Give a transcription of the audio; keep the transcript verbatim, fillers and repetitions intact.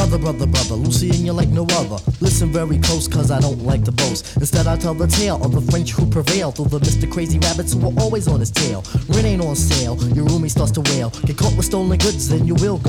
Brother, brother, brother, Lucy and you like no other. Listen very close, cause I don't like to boast. Instead I tell the tale of the French who prevail through the Mister Crazy Rabbits who are always on his tail. Rent ain't on sale, your roomie starts to wail. Get caught with stolen goods, then you will go